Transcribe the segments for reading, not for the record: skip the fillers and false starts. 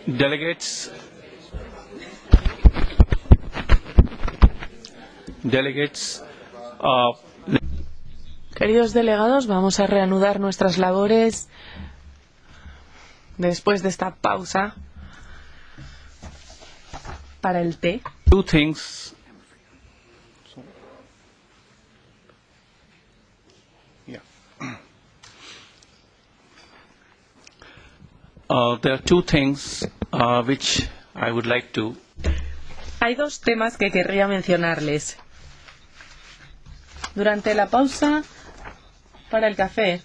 Delegates, Queridos delegados, vamos a reanudar nuestras labores después de esta pausa para el té. two things. Yeah. There are two things which I would like to. Hay dos temas que querría mencionarles. Durante la pausa para el café,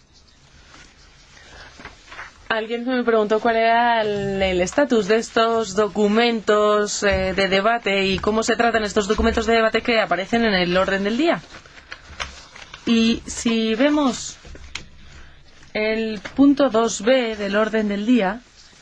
alguien me preguntó cuál era el estatus de estos documentos de debate y cómo se tratan estos documentos de debate que aparecen en el orden del día. Y si vemos el punto 2b del orden del día,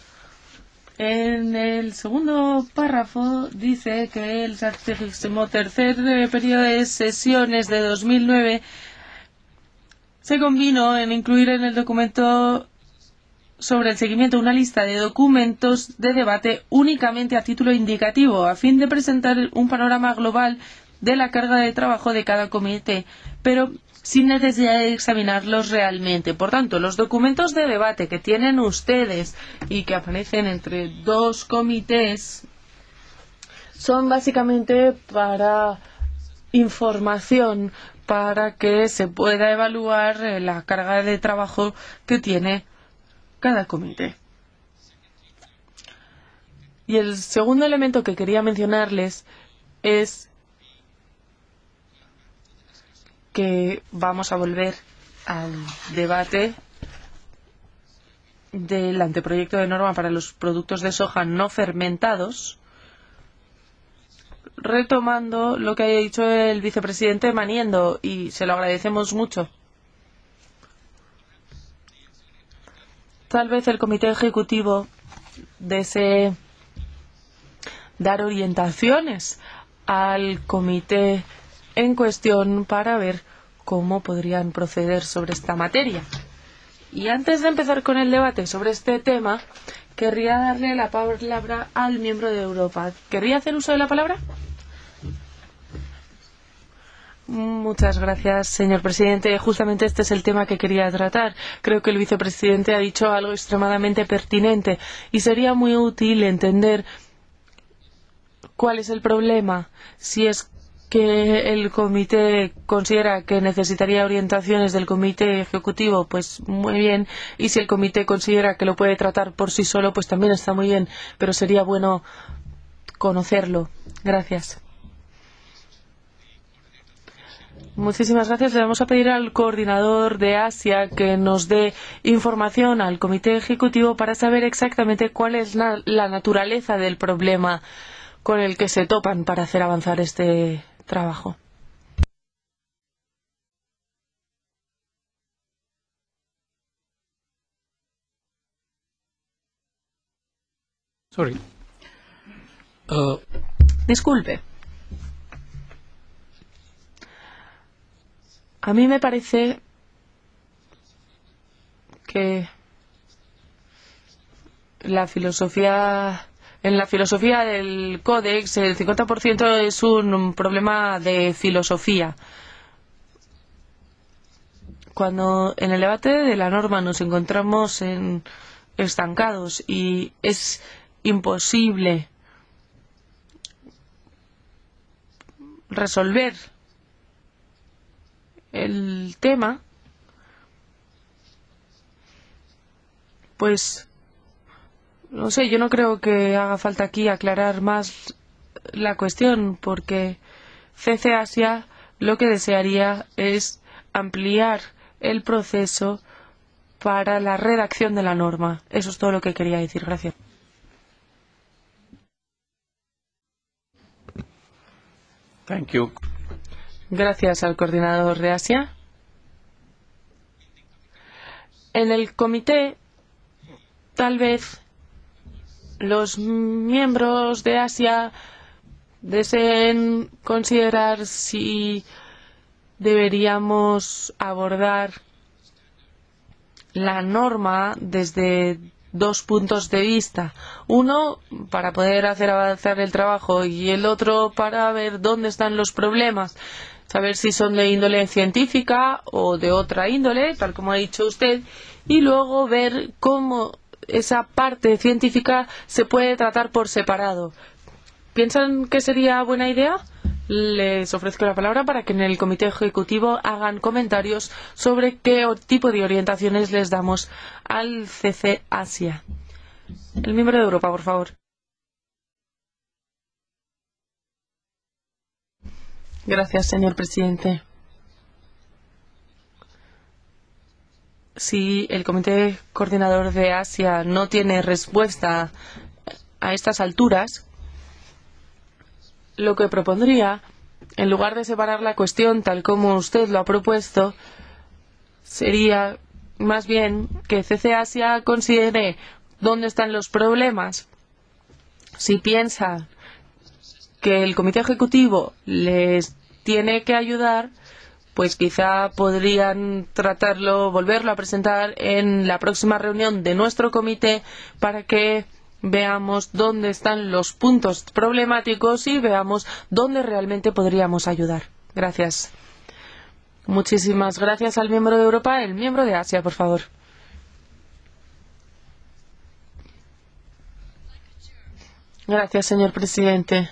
en el segundo párrafo dice que el 33º periodo de sesiones de 2009 se convino en incluir en el documento sobre el seguimiento una lista de documentos de debate únicamente a título indicativo, a fin de presentar un panorama global de la carga de trabajo de cada comité, pero sin necesidad de examinarlos realmente. Por tanto, los documentos de debate que tienen ustedes y que aparecen entre dos comités son básicamente para información, para que se pueda evaluar la carga de trabajo que tiene cada comité. Y el segundo elemento que quería mencionarles es que vamos a volver al debate del anteproyecto de norma para los productos de soja no fermentados, retomando lo que ha dicho el vicepresidente Maniendo, y se lo agradecemos mucho. Tal vez el comité ejecutivo desee dar orientaciones al comité en cuestión para ver cómo podrían proceder sobre esta materia. Y antes de empezar con el debate sobre este tema, querría darle la palabra al miembro de Europa. ¿Querría hacer uso de la palabra? Muchas gracias, señor presidente. Justamente este es el tema que quería tratar. Creo que el vicepresidente ha dicho algo extremadamente pertinente y sería muy útil entender cuál es el problema. Si es que el comité considera que necesitaría orientaciones del comité ejecutivo, pues muy bien. Y si el comité considera que lo puede tratar por sí solo, pues también está muy bien. Pero sería bueno conocerlo. Gracias. Muchísimas gracias. Le vamos a pedir al coordinador de Asia que nos dé información al comité ejecutivo para saber exactamente cuál es la naturaleza del problema con el que se topan para hacer avanzar este trabajo. Sorry. Disculpe. A mí me parece que en la filosofía del Códex el 50% es un problema de filosofía. Cuando en el debate de la norma nos encontramos estancados y es imposible resolver el tema, pues no sé, yo no creo que haga falta aquí aclarar más la cuestión, porque CC Asia lo que desearía es ampliar el proceso para la redacción de la norma. Eso es todo lo que quería decir. Gracias. Thank you. Gracias al coordinador de Asia. En el comité, tal vez los miembros de Asia deseen considerar si deberíamos abordar la norma desde dos puntos de vista. Uno para poder hacer avanzar el trabajo y el otro para ver dónde están los problemas. Saber si son de índole científica o de otra índole, tal como ha dicho usted, y luego ver cómo esa parte científica se puede tratar por separado. ¿Piensan que sería buena idea? Les ofrezco la palabra para que en el comité ejecutivo hagan comentarios sobre qué tipo de orientaciones les damos al CC Asia. El miembro de Europa, por favor. Gracias, señor presidente. Si el comité coordinador de Asia no tiene respuesta a estas alturas, lo que propondría, en lugar de separar la cuestión tal como usted lo ha propuesto, sería más bien que CC Asia considere dónde están los problemas. Si piensa que el comité ejecutivo les tiene que ayudar, pues quizá podrían tratarlo, volverlo a presentar en la próxima reunión de nuestro comité para que veamos dónde están los puntos problemáticos y veamos dónde realmente podríamos ayudar. Gracias. Muchísimas gracias al miembro de Europa. El miembro de Asia, por favor. Gracias, señor presidente.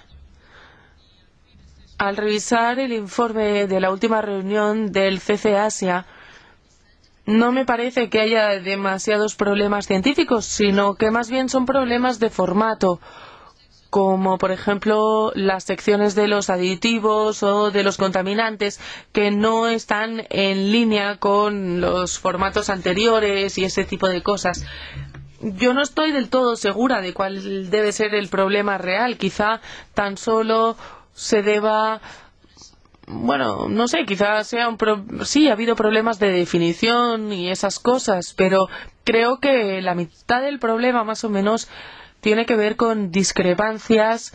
Al revisar el informe de la última reunión del CC Asia, no me parece que haya demasiados problemas científicos, sino que más bien son problemas de formato, como por ejemplo las secciones de los aditivos o de los contaminantes que no están en línea con los formatos anteriores y ese tipo de cosas. Yo no estoy del todo segura de cuál debe ser el problema real. Quizá tan solo se deba... Bueno, no sé, quizás sea sí, ha habido problemas de definición y esas cosas, pero creo que la mitad del problema, más o menos, tiene que ver con discrepancias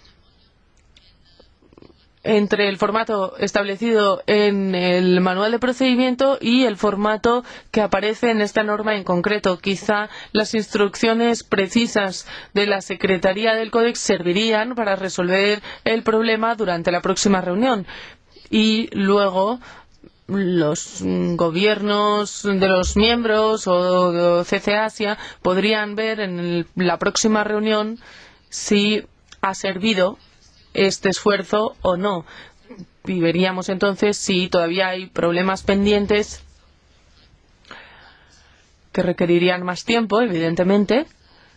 entre el formato establecido en el manual de procedimiento y el formato que aparece en esta norma en concreto. Quizá las instrucciones precisas de la Secretaría del Códex servirían para resolver el problema durante la próxima reunión. Y luego los gobiernos de los miembros o CC Asia podrían ver en la próxima reunión si ha servido este esfuerzo o no. Y veríamos entonces si todavía hay problemas pendientes que requerirían más tiempo, evidentemente,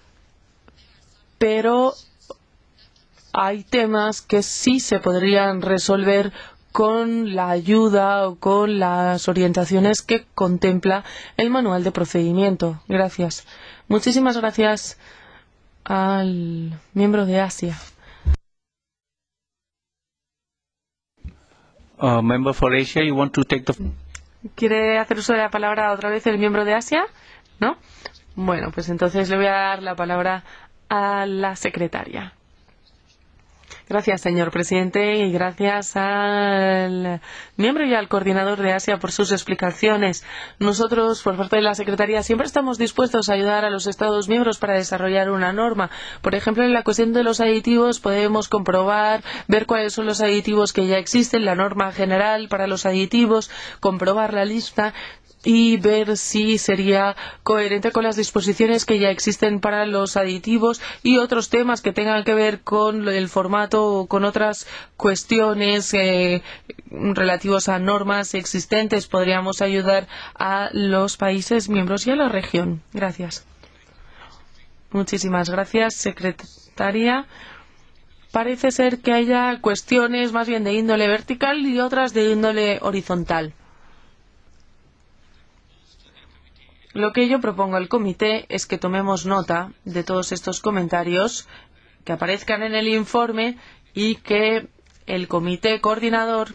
pero hay temas que sí se podrían resolver con la ayuda o con las orientaciones que contempla el manual de procedimiento. Gracias. Muchísimas gracias al miembro de Asia. Member for Asia, you want to take the... ¿Quiere hacer uso de la palabra otra vez el miembro de Asia? ¿No? Bueno, pues entonces le voy a dar la palabra a la secretaria. Gracias, señor presidente, y gracias al miembro y al coordinador de Asia por sus explicaciones. Nosotros, por parte de la Secretaría, siempre estamos dispuestos a ayudar a los Estados miembros para desarrollar una norma. Por ejemplo, en la cuestión de los aditivos podemos comprobar, ver cuáles son los aditivos que ya existen, la norma general para los aditivos, comprobar la lista y ver si sería coherente con las disposiciones que ya existen para los aditivos y otros temas que tengan que ver con el formato o con otras cuestiones relativos a normas existentes. Podríamos ayudar a los países miembros y a la región. Gracias. Muchísimas gracias, secretaria. Parece ser que haya cuestiones más bien de índole vertical y otras de índole horizontal. Lo que yo propongo al comité es que tomemos nota de todos estos comentarios que aparezcan en el informe y que el comité coordinador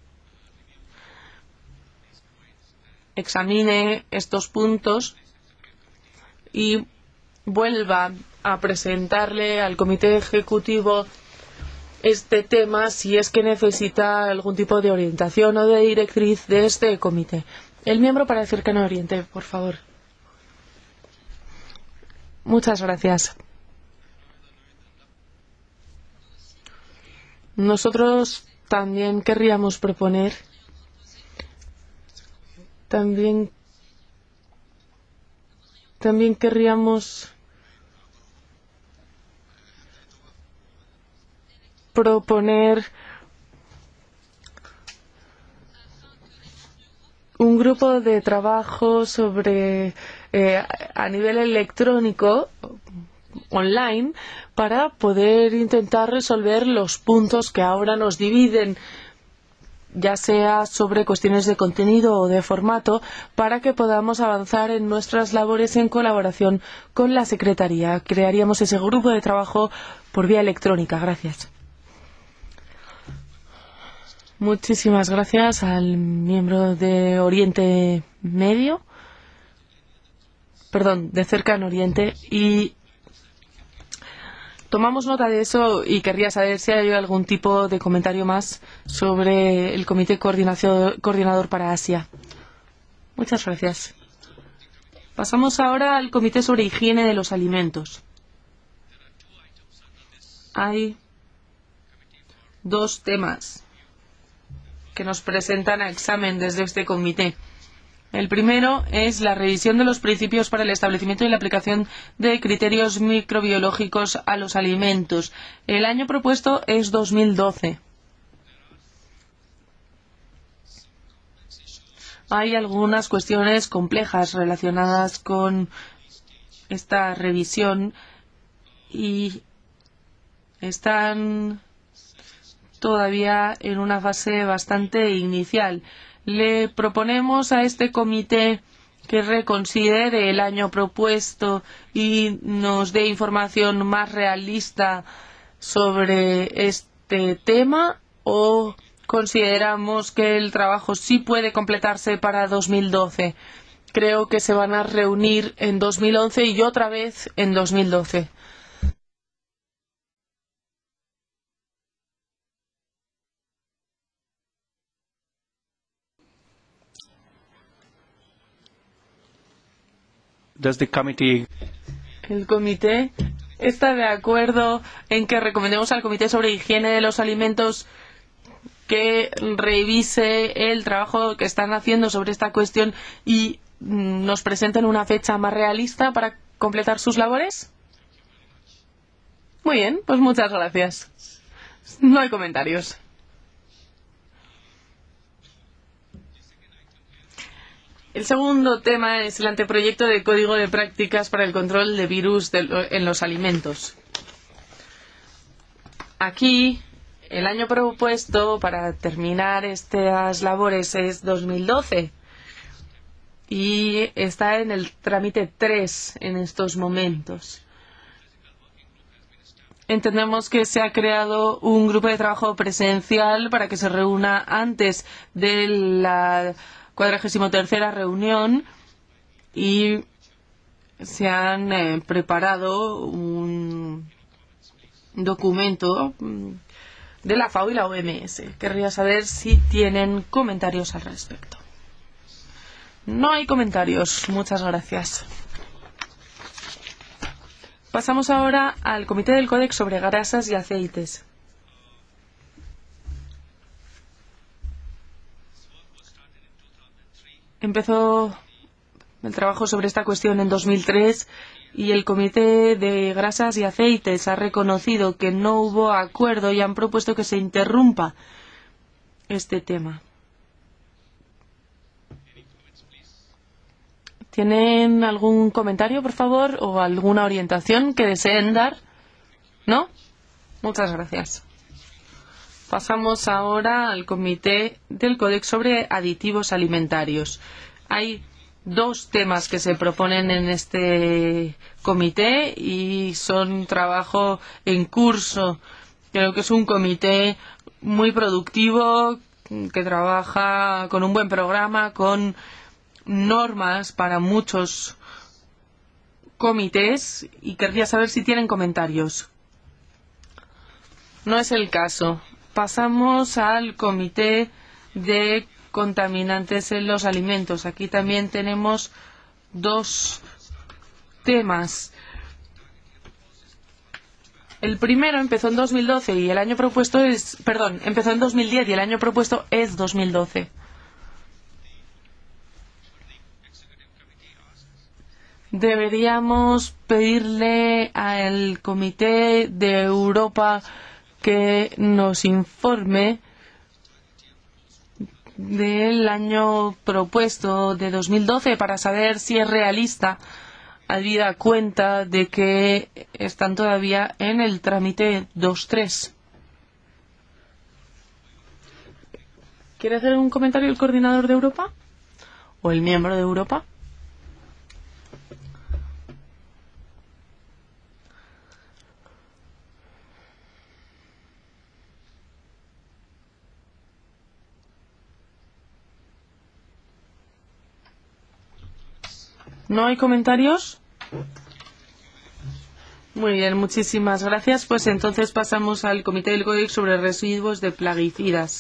examine estos puntos y vuelva a presentarle al comité ejecutivo este tema si es que necesita algún tipo de orientación o de directriz de este comité. El miembro para el Cercano Oriente, por favor. Muchas gracias. Nosotros también querríamos proponer también querríamos proponer un grupo de trabajo sobre a nivel electrónico online para poder intentar resolver los puntos que ahora nos dividen, ya sea sobre cuestiones de contenido o de formato, para que podamos avanzar en nuestras labores en colaboración con la Secretaría. Crearíamos ese grupo de trabajo por vía electrónica. Gracias. Muchísimas gracias al miembro de Oriente Medio, perdón, de Cercano Oriente, y tomamos nota de eso y querría saber si hay algún tipo de comentario más sobre el Comité Coordinador para Asia. Muchas gracias. Pasamos ahora al Comité sobre Higiene de los Alimentos. Hay dos temas que nos presentan a examen desde este comité. El primero es la revisión de los principios para el establecimiento y la aplicación de criterios microbiológicos a los alimentos. El año propuesto es 2012. Hay algunas cuestiones complejas relacionadas con esta revisión y están todavía en una fase bastante inicial. Le proponemos a este comité que reconsidere el año propuesto y nos dé información más realista sobre este tema, o consideramos que el trabajo sí puede completarse para 2012. Creo que se van a reunir en 2011 y otra vez en 2012. Does the committee... El comité está de acuerdo en que recomendemos al Comité sobre Higiene de los Alimentos que revise el trabajo que están haciendo sobre esta cuestión y nos presenten una fecha más realista para completar sus labores? Muy bien, pues muchas gracias. No hay comentarios. El segundo tema es el anteproyecto de Código de Prácticas para el Control de Virus en los Alimentos. Aquí, el año propuesto para terminar estas labores es 2012 y está en el trámite 3 en estos momentos. Entendemos que se ha creado un grupo de trabajo presencial para que se reúna antes de la 43ª reunión y se han preparado un documento de la FAO y la OMS. Querría saber si tienen comentarios al respecto. No hay comentarios. Muchas gracias. Pasamos ahora al Comité del Códex sobre grasas y aceites. Empezó el trabajo sobre esta cuestión en 2003 y el Comité de Grasas y Aceites ha reconocido que no hubo acuerdo y han propuesto que se interrumpa este tema. ¿Tienen algún comentario, por favor, o alguna orientación que deseen dar? ¿No? Muchas gracias. Pasamos ahora al Comité del Códex sobre Aditivos Alimentarios. Hay dos temas que se proponen en este comité y son trabajo en curso. Creo que es un comité muy productivo, que trabaja con un buen programa, con normas para muchos comités, y querría saber si tienen comentarios. No es el caso. Pasamos al Comité de Contaminantes en los Alimentos. Aquí también tenemos dos temas. El primero empezó en 2012 y el año propuesto es, perdón, empezó en 2010 y el año propuesto es 2012. Deberíamos pedirle al Comité de Europa que nos informe del año propuesto de 2012 para saber si es realista, habida cuenta de que están todavía en el trámite 2.3. ¿Quiere hacer un comentario el coordinador de Europa? ¿O el miembro de Europa? ¿No hay comentarios? Muy bien, muchísimas gracias. Pues entonces pasamos al Comité del Códex sobre residuos de plaguicidas.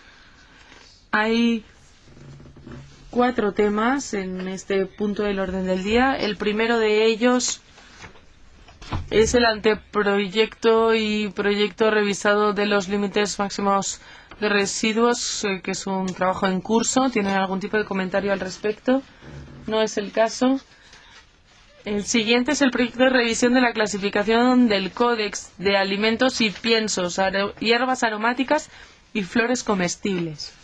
Hay 4 temas en este punto del orden del día. El primero de ellos es el anteproyecto y proyecto revisado de los límites máximos de residuos, que es un trabajo en curso. ¿Tienen algún tipo de comentario al respecto? No es el caso. El siguiente es el proyecto de revisión de la clasificación del Códex de alimentos y piensos, hierbas aromáticas y flores comestibles.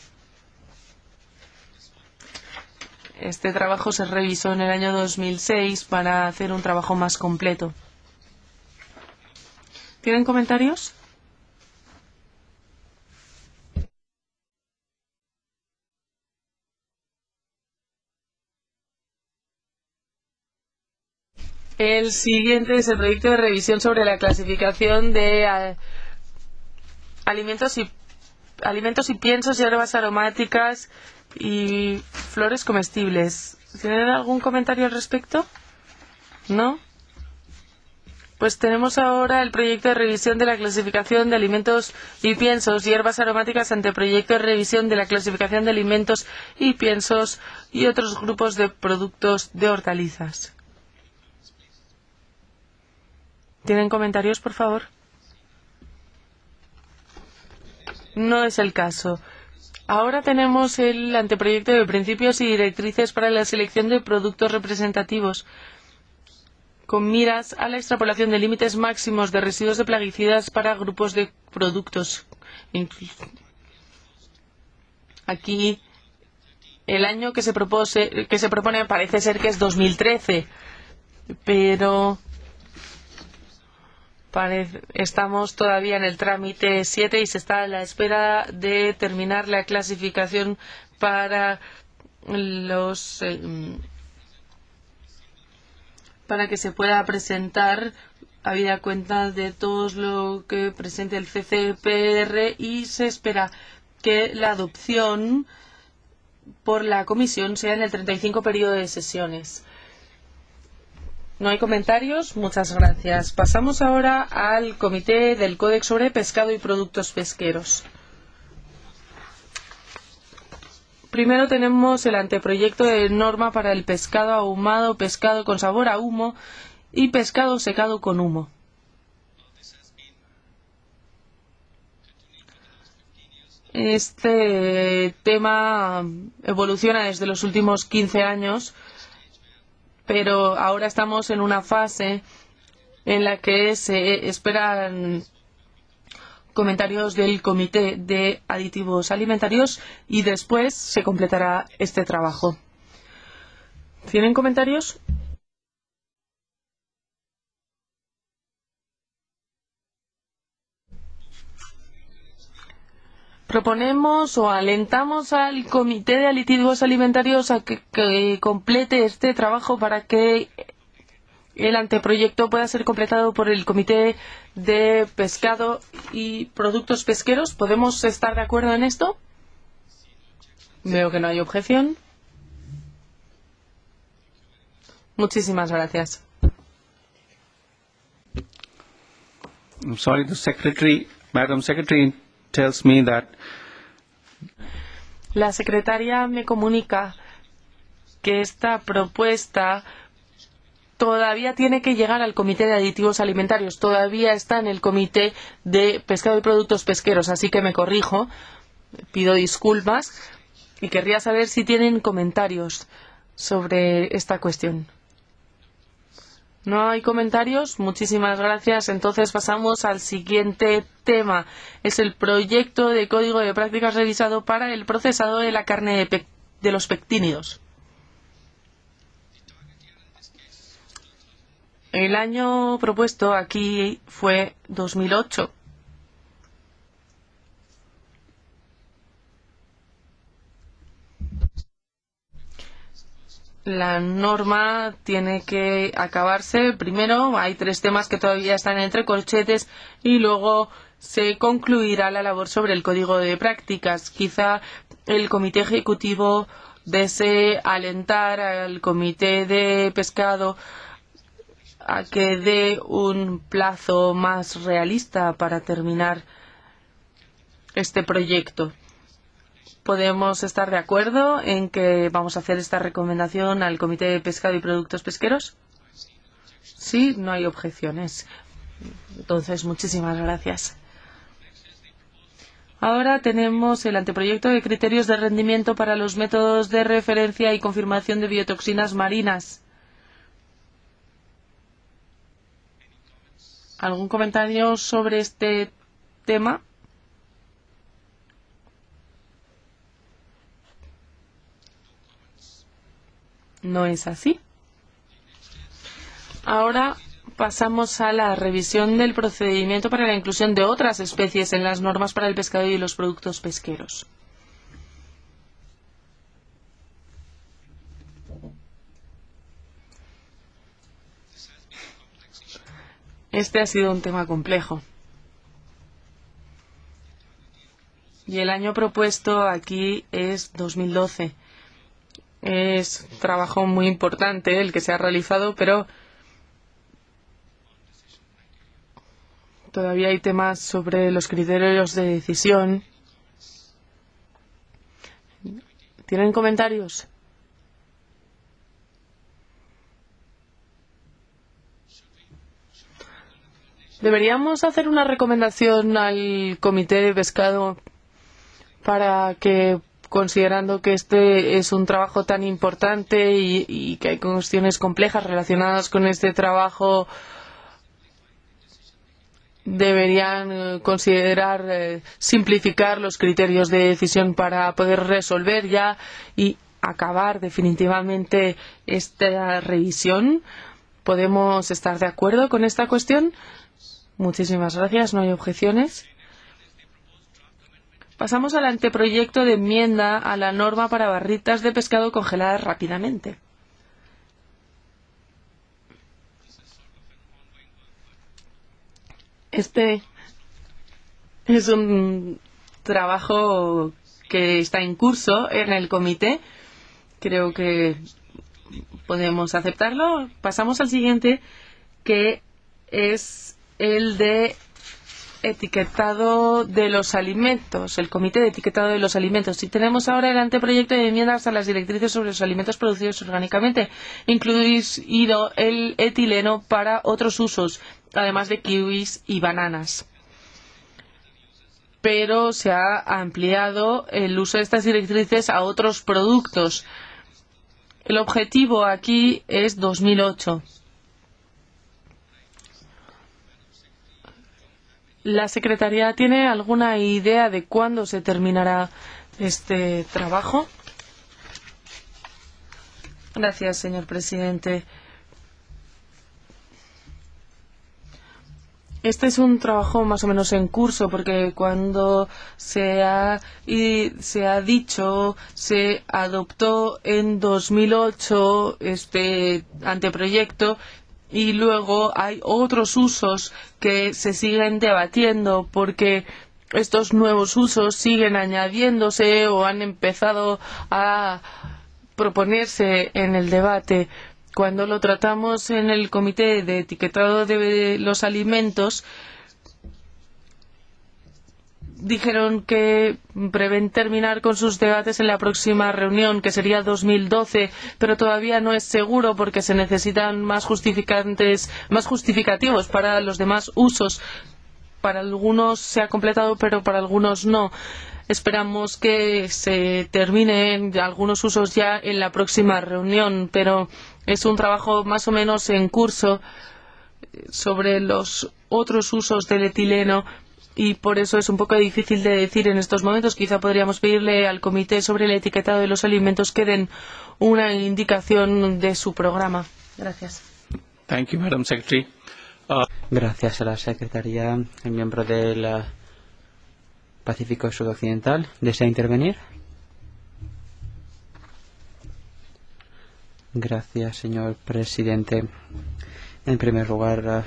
Este trabajo se revisó en el año 2006 para hacer un trabajo más completo. ¿Tienen comentarios? El siguiente es el proyecto de revisión sobre la clasificación de alimentos y piensos, hierbas aromáticas y flores comestibles. ¿Tienen algún comentario al respecto? ¿No? Pues tenemos ahora el proyecto de revisión de la clasificación de alimentos y piensos, hierbas aromáticas, ante proyecto de revisión de la clasificación de alimentos y piensos y otros grupos de productos de hortalizas. ¿Tienen comentarios, por favor? No es el caso. Ahora tenemos el anteproyecto de principios y directrices para la selección de productos representativos con miras a la extrapolación de límites máximos de residuos de plaguicidas para grupos de productos. Aquí el año que se propone parece ser que es 2013, pero estamos todavía en el trámite 7 y se está a la espera de terminar la clasificación para los para que se pueda presentar habida cuenta de todo lo que presente el CCPR, y se espera que la adopción por la Comisión sea en el 35 periodo de sesiones. ¿No hay comentarios? Muchas gracias. Pasamos ahora al Comité del Códex sobre Pescado y Productos Pesqueros. Primero tenemos el anteproyecto de norma para el pescado ahumado, pescado con sabor a humo y pescado secado con humo. Este tema evoluciona desde los últimos 15 años, pero ahora estamos en una fase en la que se esperan comentarios del Comité de Aditivos Alimentarios y después se completará este trabajo. ¿Tienen comentarios? Proponemos o alentamos al Comité de Aditivos Alimentarios a que complete este trabajo para que el anteproyecto pueda ser completado por el Comité de Pescado y Productos Pesqueros. ¿Podemos estar de acuerdo en esto? Veo que no hay objeción. Muchísimas gracias. I'm sorry, Madam Secretary tells me that la secretaria me comunica que esta propuesta todavía tiene que llegar al Comité de Aditivos Alimentarios, todavía está en el Comité de Pescado y Productos Pesqueros, así que me corrijo, pido disculpas y querría saber si tienen comentarios sobre esta cuestión. ¿No hay comentarios? Muchísimas gracias. Entonces pasamos al siguiente tema. Es el proyecto de código de prácticas revisado para el procesado de la carne de los pectínidos. El año propuesto aquí fue 2008. La norma tiene que acabarse. Primero, hay 3 temas que todavía están entre corchetes y luego se concluirá la labor sobre el código de prácticas. Quizá el comité ejecutivo desee alentar al comité de pescado a que dé un plazo más realista para terminar este proyecto. ¿Podemos estar de acuerdo en que vamos a hacer esta recomendación al Comité de Pescado y Productos Pesqueros? Sí, no hay objeciones. Entonces, muchísimas gracias. Ahora tenemos el anteproyecto de criterios de rendimiento para los métodos de referencia y confirmación de biotoxinas marinas. ¿Algún comentario sobre este tema? No es así. Ahora pasamos a la revisión del procedimiento para la inclusión de otras especies en las normas para el pescado y los productos pesqueros. Este ha sido un tema complejo. Y el año propuesto aquí es 2012. Es un trabajo muy importante el que se ha realizado, pero todavía hay temas sobre los criterios de decisión. ¿Tienen comentarios? ¿Deberíamos hacer una recomendación al Comité de Pescado para que, considerando que este es un trabajo tan importante y que hay cuestiones complejas relacionadas con este trabajo, deberían considerar simplificar los criterios de decisión para poder resolver ya y acabar definitivamente esta revisión? ¿Podemos estar de acuerdo con esta cuestión? Muchísimas gracias. ¿No hay objeciones? Pasamos al anteproyecto de enmienda a la norma para barritas de pescado congeladas rápidamente. Este es un trabajo que está en curso en el comité. Creo que podemos aceptarlo. Pasamos al siguiente, que es el de etiquetado de los alimentos, el comité de etiquetado de los alimentos. Y tenemos ahora el anteproyecto de enmiendas a las directrices sobre los alimentos producidos orgánicamente, incluido el etileno para otros usos, además de kiwis y bananas. Pero se ha ampliado el uso de estas directrices a otros productos. El objetivo aquí es 2008. ¿La Secretaría tiene alguna idea de cuándo se terminará este trabajo? Gracias, señor presidente. Este es un trabajo más o menos en curso, porque cuando se adoptó en 2008 este anteproyecto, y luego hay otros usos que se siguen debatiendo porque estos nuevos usos siguen añadiéndose o han empezado a proponerse en el debate. Cuando lo tratamos en el comité de etiquetado de los alimentos, dijeron que prevén terminar con sus debates en la próxima reunión, que sería 2012, pero todavía no es seguro porque se necesitan más justificativos para los demás usos. Para algunos se ha completado, pero para algunos no. Esperamos que se terminen algunos usos ya en la próxima reunión, pero es un trabajo más o menos en curso sobre los otros usos del etileno y por eso es un poco difícil de decir en estos momentos. Quizá podríamos pedirle al comité sobre el etiquetado de los alimentos que den una indicación de su programa. Gracias. Thank you, Madam Secretary. Gracias a la Secretaría. El miembro del Pacífico Sudoccidental desea intervenir. Gracias, señor presidente. En primer lugar,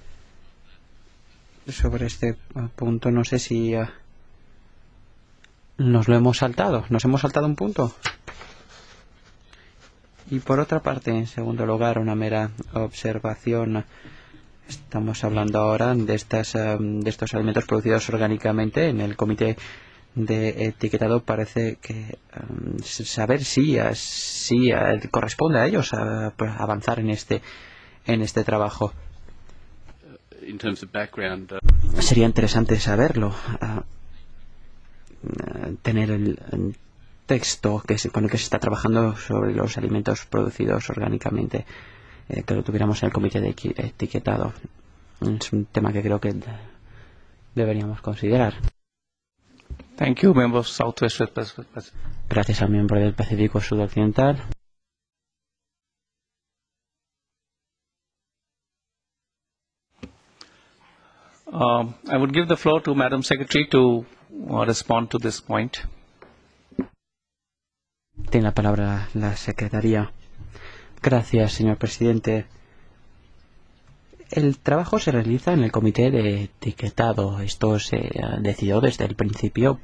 sobre este punto, no sé si nos lo hemos saltado. ¿Nos hemos saltado un punto? Y por otra parte, en segundo lugar, una mera observación. Estamos hablando ahora de estos alimentos producidos orgánicamente. En el comité de etiquetado parece que saber si corresponde a ellos avanzar en este trabajo. In terms of background, Sería interesante saberlo, tener el texto con el que se está trabajando sobre los alimentos producidos orgánicamente, que lo tuviéramos en el comité de etiquetado. Es un tema que creo que deberíamos considerar. thank you, Member of Southwest Pacific. Gracias al miembro del Pacífico Sudoccidental. I would give the floor to Madam Secretary to respond to this point. Tiene la palabra la Secretaría. Gracias, señor presidente. El trabajo se realiza en el comité de etiquetado. Esto se decidió desde el principio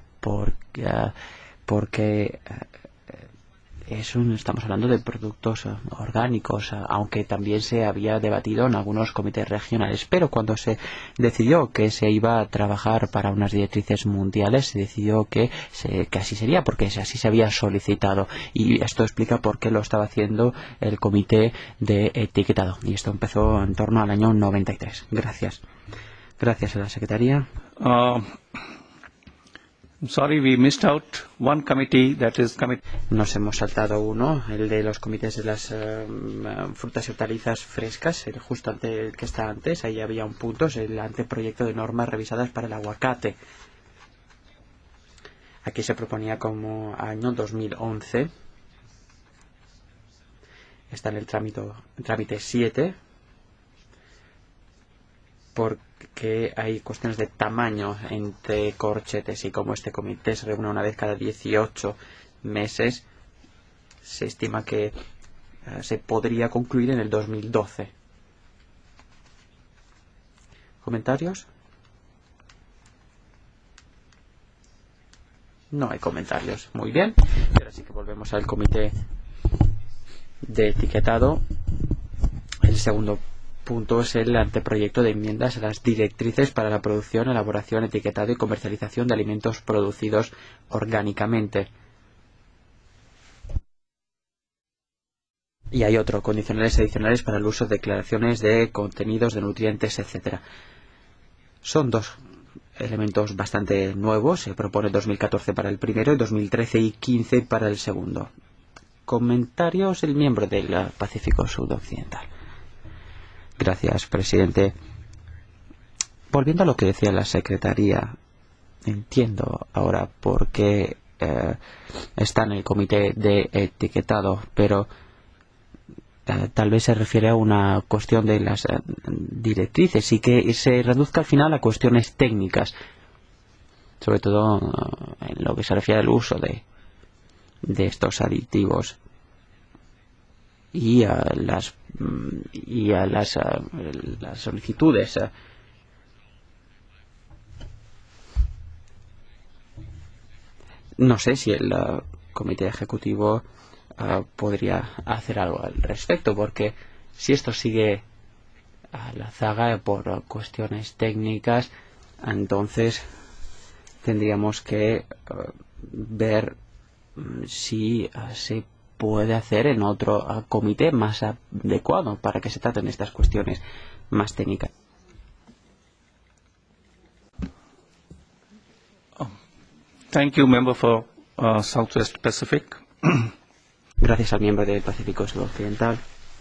porque estamos hablando de productos orgánicos, aunque también se había debatido en algunos comités regionales. Pero cuando se decidió que se iba a trabajar para unas directrices mundiales, se decidió que así sería, porque así se había solicitado. Y esto explica por qué lo estaba haciendo el comité de etiquetado. Y esto empezó en torno al año 93. Gracias. Gracias a la Secretaría. I'm sorry, we missed out one committee, that is committee. Nos hemos saltado uno, el de los comités de las frutas y hortalizas frescas, justo el que está antes. Ahí había un punto, es el anteproyecto de normas revisadas para el aguacate. Aquí se proponía como año 2011. Está en el trámite 7. Porque hay cuestiones de tamaño entre corchetes y como este comité se reúne una vez cada 18 meses, se estima que se podría concluir en el 2012. ¿Comentarios? No hay comentarios. Muy bien. Y ahora sí que volvemos al comité de etiquetado. El segundo punto es el anteproyecto de enmiendas a las directrices para la producción, elaboración, etiquetado y comercialización de alimentos producidos orgánicamente. Y hay otro, condicionales adicionales para el uso de declaraciones de contenidos de nutrientes, etc. Son dos elementos bastante nuevos. Se propone 2014 para el primero y 2013 y 15 para el segundo. Comentarios el miembro del Pacífico Sudoccidental. Gracias, presidente. Volviendo a lo que decía la Secretaría, entiendo ahora por qué está en el comité de etiquetado, pero tal vez se refiere a una cuestión de las directrices y que se reduzca al final a cuestiones técnicas, sobre todo en lo que se refiere al uso de estos aditivos y a las solicitudes. No sé si el comité ejecutivo podría hacer algo al respecto, porque si esto sigue a la zaga por cuestiones técnicas, entonces tendríamos que ver si se puede hacer en otro comité más adecuado para que se traten estas cuestiones más técnicas. Thank you, member for Southwest Pacific. Gracias al miembro del Pacífico Sudoccidental.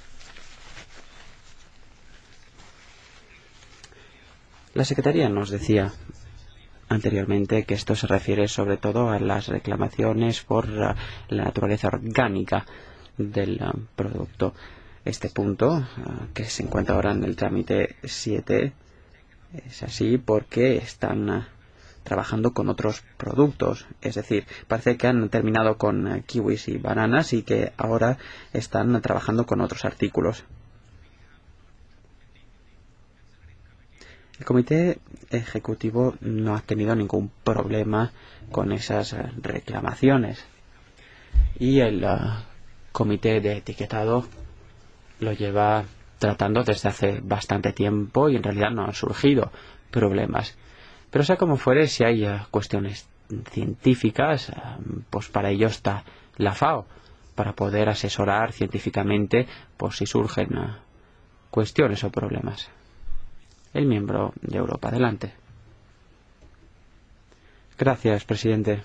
La Secretaría nos decía anteriormente que esto se refiere sobre todo a las reclamaciones por la naturaleza orgánica del producto. Este punto, que se encuentra ahora en el trámite 7, es así porque están trabajando con otros productos. Es decir, parece que han terminado con kiwis y bananas y que ahora están trabajando con otros artículos. El comité ejecutivo no ha tenido ningún problema con esas reclamaciones y el comité de etiquetado lo lleva tratando desde hace bastante tiempo y en realidad no han surgido problemas. Pero sea como fuere, si hay cuestiones científicas, pues para ello está la FAO, para poder asesorar científicamente por si surgen cuestiones o problemas. El miembro de Europa. Adelante. Gracias, presidente.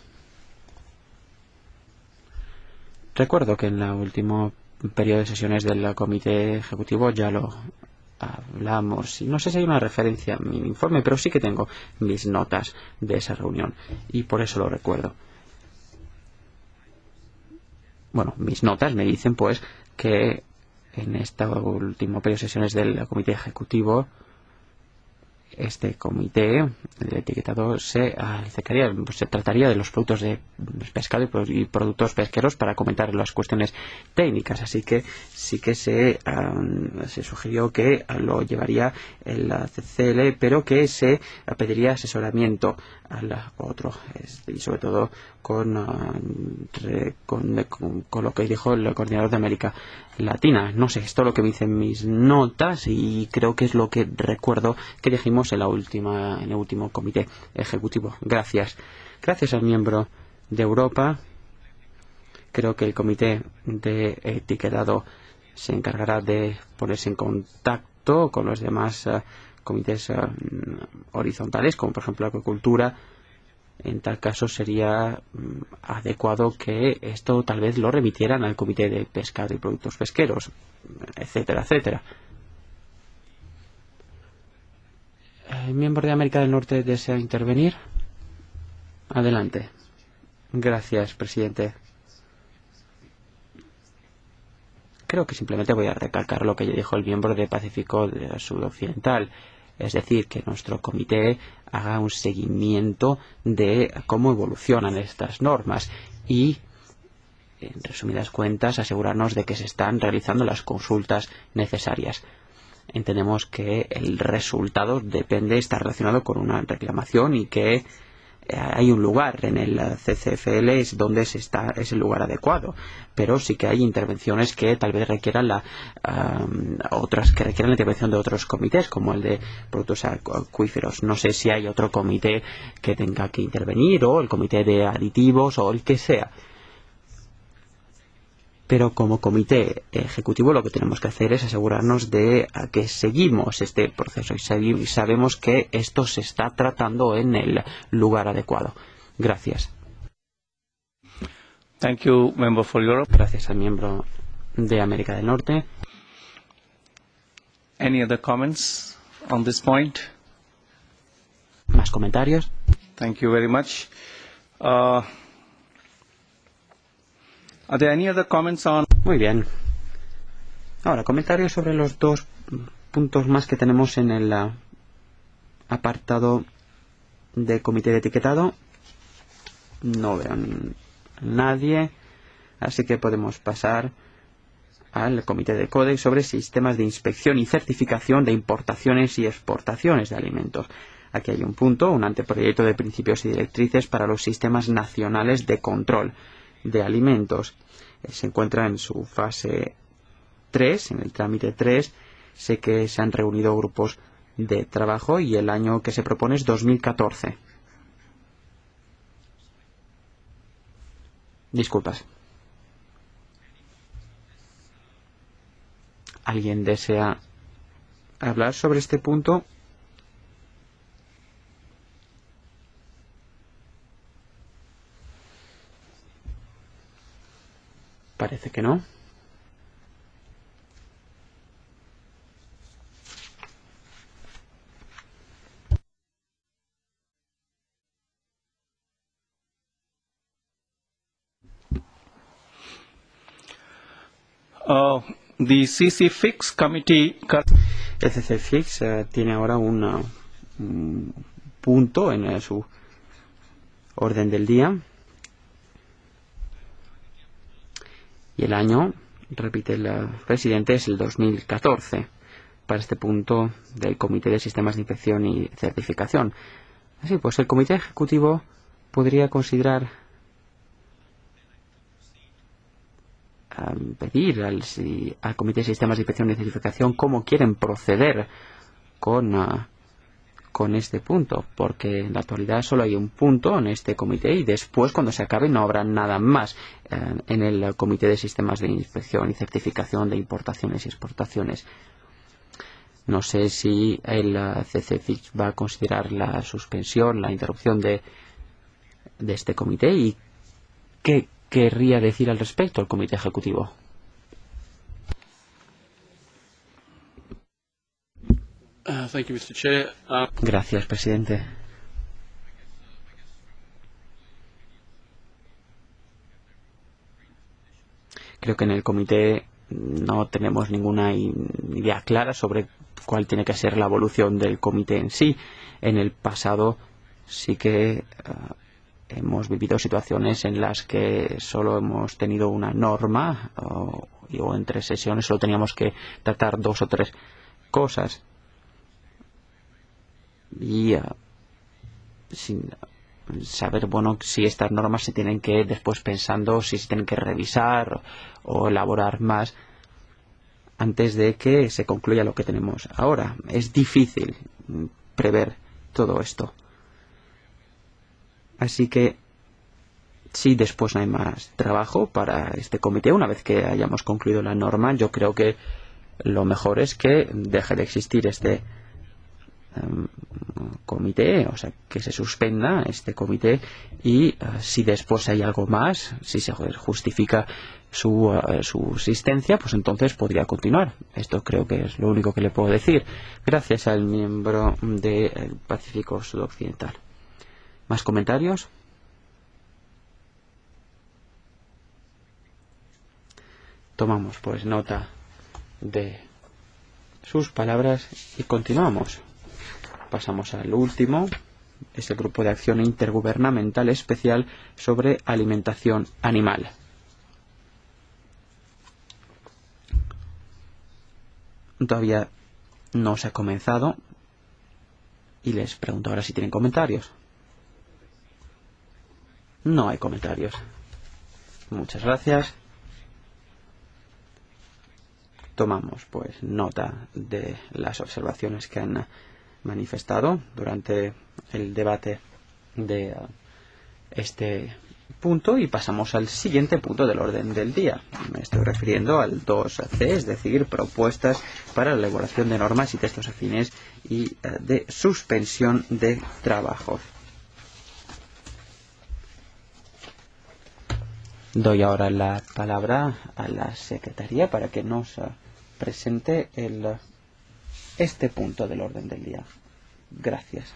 Recuerdo que en el último periodo de sesiones del comité ejecutivo ya lo hablamos. Y no sé si hay una referencia en mi informe, pero sí que tengo mis notas de esa reunión y por eso lo recuerdo. Bueno, mis notas me dicen pues que en este último periodo de sesiones del comité ejecutivo este comité de etiquetado se trataría de los productos de pescado y productos pesqueros para comentar las cuestiones técnicas, así que sí que se sugirió que lo llevaría el CCL, pero que se pediría asesoramiento al otro y sobre todo con lo que dijo el coordinador de América Latina. No sé, esto es lo que me dicen mis notas y creo que es lo que recuerdo que dijimos en el último comité ejecutivo. Gracias. Gracias al miembro de Europa. Creo que el comité de etiquetado se encargará de ponerse en contacto con los demás comités horizontales, como por ejemplo acuicultura. En tal caso sería adecuado que esto tal vez lo remitieran al comité de pescado y productos pesqueros, etcétera, etcétera. ¿El miembro de América del Norte desea intervenir? Adelante. Gracias, presidente. Creo que simplemente voy a recalcar lo que ya dijo el miembro de Pacífico Sudoccidental. Es decir, que nuestro comité haga un seguimiento de cómo evolucionan estas normas y, en resumidas cuentas, asegurarnos de que se están realizando las consultas necesarias. Entendemos que el resultado está relacionado con una reclamación y que hay un lugar en el CCFL es donde es el lugar adecuado, pero sí que hay intervenciones que tal vez requieran otras que requieran la intervención de otros comités, como el de productos acuíferos. No sé si hay otro comité que tenga que intervenir o el comité de aditivos o el que sea. Pero como comité ejecutivo lo que tenemos que hacer es asegurarnos de que seguimos este proceso y sabemos que esto se está tratando en el lugar adecuado. Gracias. Thank you, member for Europe. Gracias al miembro de América del Norte. Any other comments on this point? ¿Más comentarios? Thank you very much. Are there any other comments on? Muy bien. Ahora, comentarios sobre los dos puntos más que tenemos en el apartado de comité de etiquetado. No veo a nadie, así que podemos pasar al comité de Codex sobre sistemas de inspección y certificación de importaciones y exportaciones de alimentos. Aquí hay un punto, un anteproyecto de principios y directrices para los sistemas nacionales de control de alimentos. Se encuentra en su fase 3, en el trámite 3. Sé que se han reunido grupos de trabajo y el año que se propone es 2014. Disculpas. ¿Alguien desea hablar sobre este punto? Parece que no. The CC Fix Committee. El CC Fix tiene ahora un punto en su orden del día. Y el año, repite el presidente, es el 2014 para este punto del Comité de Sistemas de Inspección y Certificación. Así pues, el Comité Ejecutivo podría considerar pedir al Comité de Sistemas de Inspección y Certificación cómo quieren proceder con este punto, porque en la actualidad solo hay un punto en este comité y después, cuando se acabe, no habrá nada más en el Comité de Sistemas de Inspección y Certificación de Importaciones y Exportaciones. No sé si el CCFIX va a considerar la suspensión, la interrupción de este comité y qué querría decir al respecto el Comité Ejecutivo. Thank you, Mr. Chair. Gracias, presidente. Creo que en el comité no tenemos ninguna idea clara sobre cuál tiene que ser la evolución del comité en sí. En el pasado sí que hemos vivido situaciones en las que solo hemos tenido una norma o entre sesiones solo teníamos que tratar 2 o 3 cosas. Y sin saber, bueno, si estas normas se tienen que, después pensando, si se tienen que revisar o elaborar más antes de que se concluya lo que tenemos ahora. Es difícil prever todo esto. Así que, si después no hay más trabajo para este comité, una vez que hayamos concluido la norma, yo creo que lo mejor es que deje de existir este comité, o sea, que se suspenda este comité y si después hay algo más, si se justifica su existencia, pues entonces podría continuar. Esto creo que es lo único que le puedo decir. Gracias al miembro del Pacífico Sudoccidental. ¿Más comentarios? Tomamos pues nota de sus palabras y continuamos. Pasamos al último, es el Grupo de Acción Intergubernamental Especial sobre Alimentación Animal. Todavía no se ha comenzado y les pregunto ahora si tienen comentarios. No hay comentarios. Muchas gracias. Tomamos pues nota de las observaciones que han manifestado durante el debate de este punto y pasamos al siguiente punto del orden del día. Me estoy refiriendo al 2C, es decir, propuestas para la elaboración de normas y textos afines y de suspensión de trabajo. Doy ahora la palabra a la Secretaría para que nos presente este punto del orden del día. Gracias.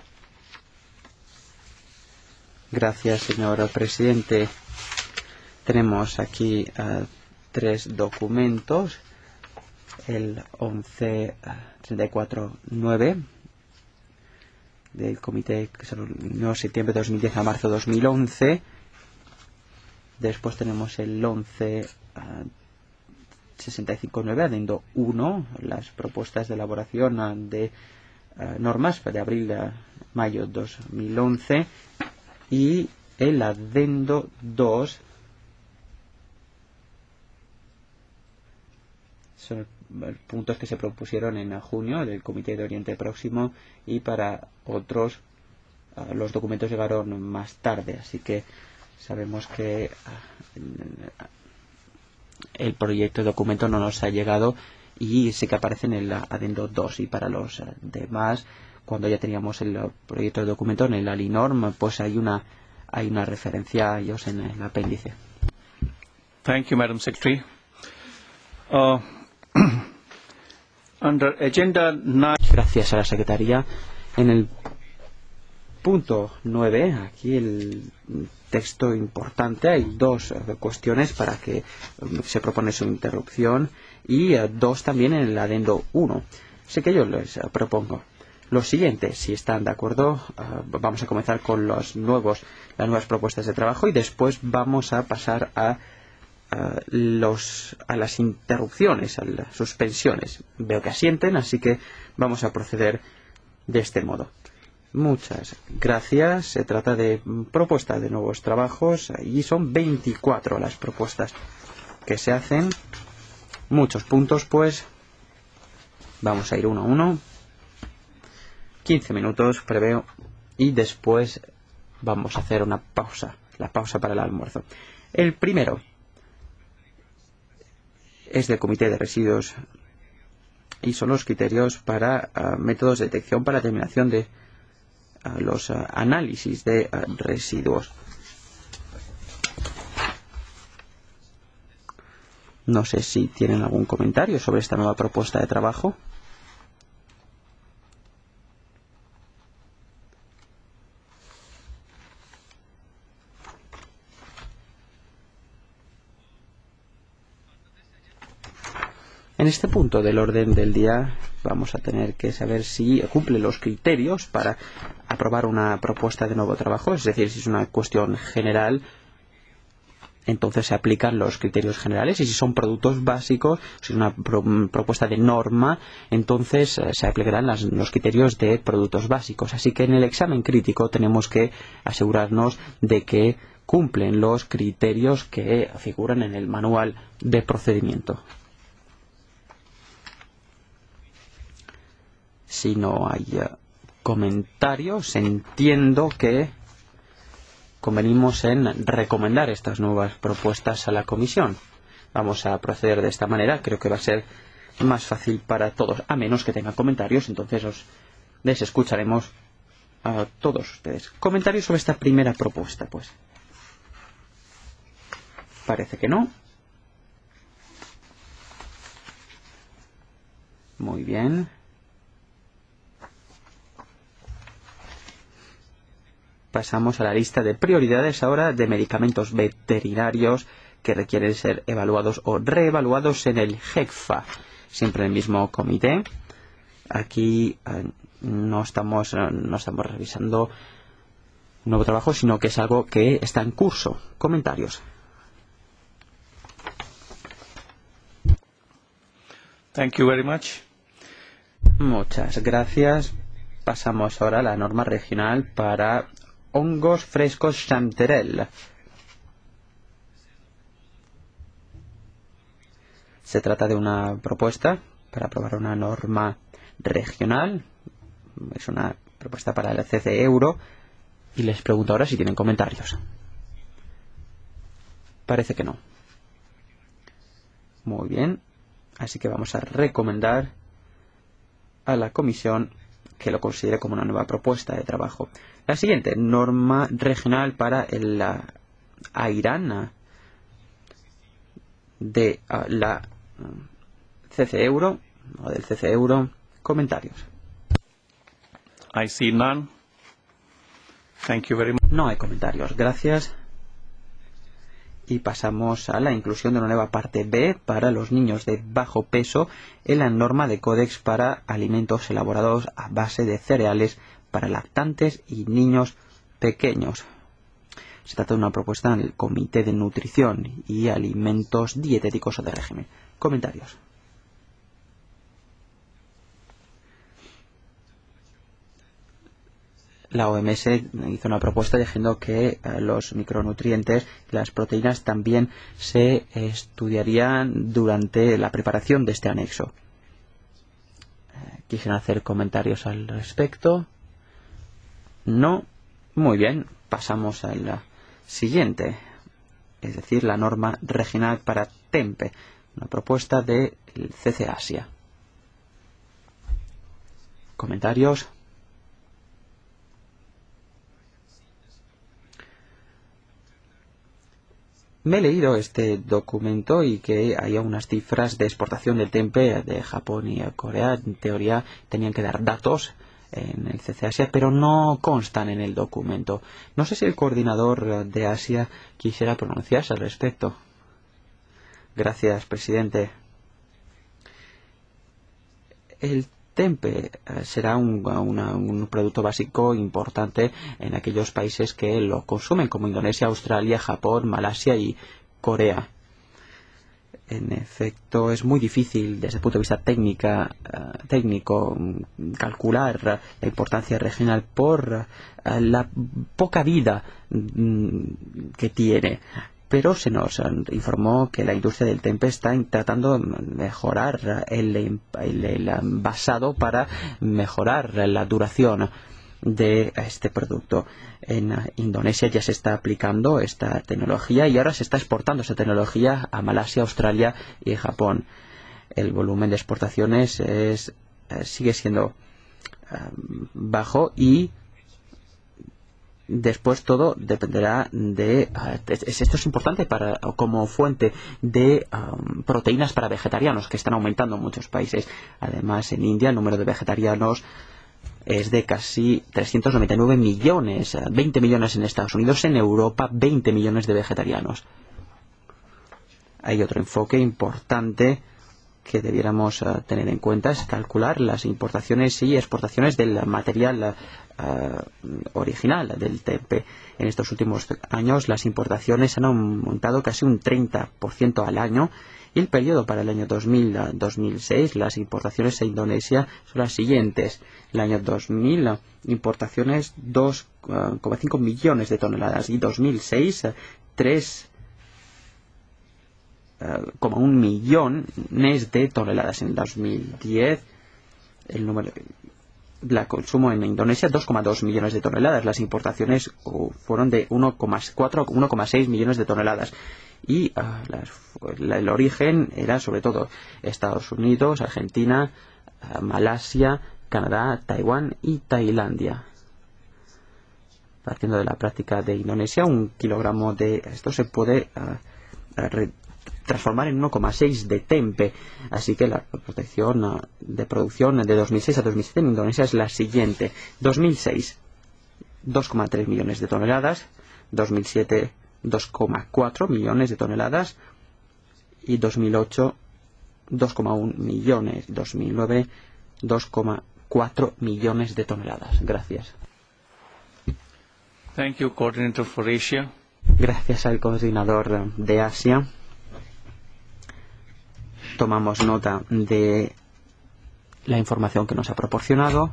Gracias, señor presidente. Tenemos aquí 3 documentos. El 11.34.9 del Comité que se reunió septiembre de 2010 a marzo de 2011. Después tenemos el 11.65.9, adendo 1, las propuestas de elaboración de normas de abril a mayo 2011 y el adendo 2 son puntos que se propusieron en junio del Comité de Oriente Próximo y para otros los documentos llegaron más tarde, así que Sabemos que el proyecto de documento no nos ha llegado y sí que aparece en el adendo 2. Y para los demás, cuando ya teníamos el proyecto de documento en el ALINORM, pues hay una referencia a ellos en el apéndice. Thank you, Madam Secretary. Under Agenda 9. Gracias a la Secretaría. En el punto 9, aquí el texto importante, hay dos cuestiones para que se propone su interrupción y dos también en el adendo 1. Así que yo les propongo lo siguiente: si están de acuerdo, vamos a comenzar con las nuevas propuestas de trabajo y después vamos a pasar a las interrupciones, a las suspensiones. Veo que asienten, así que vamos a proceder de este modo. Muchas gracias. Se trata de propuesta de nuevos trabajos y son 24 las propuestas que se hacen. Muchos puntos, pues. Vamos a ir uno a uno. 15 minutos preveo y después vamos a hacer una pausa, la pausa para el almuerzo. El primero es del Comité de Residuos y son los criterios para métodos de detección para determinación de los análisis de residuos. No sé si tienen algún comentario sobre esta nueva propuesta de trabajo. En este punto del orden del día vamos a tener que saber si cumple los criterios para aprobar una propuesta de nuevo trabajo, es decir, si es una cuestión general, entonces se aplican los criterios generales, y si son productos básicos, si es una propuesta de norma, entonces se aplicarán los criterios de productos básicos. Así que en el examen crítico tenemos que asegurarnos de que cumplen los criterios que figuran en el manual de procedimiento. Si no hay comentarios, entiendo que convenimos en recomendar estas nuevas propuestas a la comisión. Vamos a proceder de esta manera. Creo que va a ser más fácil para todos, a menos que tengan comentarios. Entonces les escucharemos a todos ustedes. Comentarios sobre esta primera propuesta, pues. Parece que no. Muy bien. Pasamos a la lista de prioridades ahora de medicamentos veterinarios que requieren ser evaluados o reevaluados en el GECFA, siempre en el mismo comité. Aquí no estamos revisando un nuevo trabajo, sino que es algo que está en curso. Comentarios. Thank you very much. Muchas gracias. Pasamos ahora a la norma regional para hongos frescos chanterelle. Se trata de una propuesta para aprobar una norma regional. Es una propuesta para el CC Euro. Y les pregunto ahora si tienen comentarios. Parece que no. Muy bien. Así que vamos a recomendar a la comisión que lo considere como una nueva propuesta de trabajo. La siguiente, norma regional para el AIRAN de la CC Euro o del CC Euro. Comentarios. I see none. Thank you very much. No hay comentarios. Gracias. Y pasamos a la inclusión de una nueva parte B para los niños de bajo peso en la norma de Códex para alimentos elaborados a base de cereales para lactantes y niños pequeños. Se trata de una propuesta del Comité de Nutrición y Alimentos Dietéticos o de Régimen. Comentarios. La OMS hizo una propuesta diciendo que los micronutrientes y las proteínas también se estudiarían durante la preparación de este anexo. ¿Quisieran hacer comentarios al respecto? No. Muy bien. Pasamos al siguiente, es decir, la norma regional para TEMPE, una propuesta del CC Asia. ¿Comentarios? Me he leído este documento y que haya unas cifras de exportación del TEMPE de Japón y Corea. En teoría tenían que dar datos en el CC Asia, pero no constan en el documento. No sé si el coordinador de Asia quisiera pronunciarse al respecto. Gracias, presidente. El TEMPE será un producto básico importante en aquellos países que lo consumen, como Indonesia, Australia, Japón, Malasia y Corea. En efecto, es muy difícil desde el punto de vista técnico calcular la importancia regional por la poca vida que tiene. Pero se nos informó que la industria del TEMPE está tratando de mejorar el envasado para mejorar la duración de este producto. En Indonesia ya se está aplicando esta tecnología y ahora se está exportando esta tecnología a Malasia, Australia y Japón. El volumen de exportaciones sigue siendo bajo y después todo dependerá de... esto es importante como fuente de proteínas para vegetarianos, que están aumentando en muchos países. Además, en India el número de vegetarianos es de casi 399 millones, 20 millones en Estados Unidos, en Europa 20 millones de vegetarianos. Hay otro enfoque importante que debiéramos tener en cuenta, es calcular las importaciones y exportaciones del material original del TEMPE. En estos últimos años las importaciones han aumentado casi un 30% al año y el periodo para el año 2000-2006 las importaciones a Indonesia son las siguientes. El año 2000 importaciones 2,5 millones de toneladas y 2006 3,1 millones de toneladas. En 2010 el número de consumo en Indonesia 2,2 millones de toneladas. Las importaciones fueron de 1,4 a 1,6 millones de toneladas. Y el origen era sobre todo Estados Unidos, Argentina, Malasia, Canadá, Taiwán y Tailandia. Partiendo de la práctica de Indonesia, un kilogramo de esto se puede transformar en 1,6 de TEMPE. Así que la protección de producción de 2006 a 2007 en Indonesia es la siguiente. 2006, 2,3 millones de toneladas. 2007, 2,4 millones de toneladas. Y 2008, 2,1 millones. 2009, 2,4 millones de toneladas. Gracias. Thank you, Coordinator for Asia. Gracias al coordinador de Asia. Tomamos nota de la información que nos ha proporcionado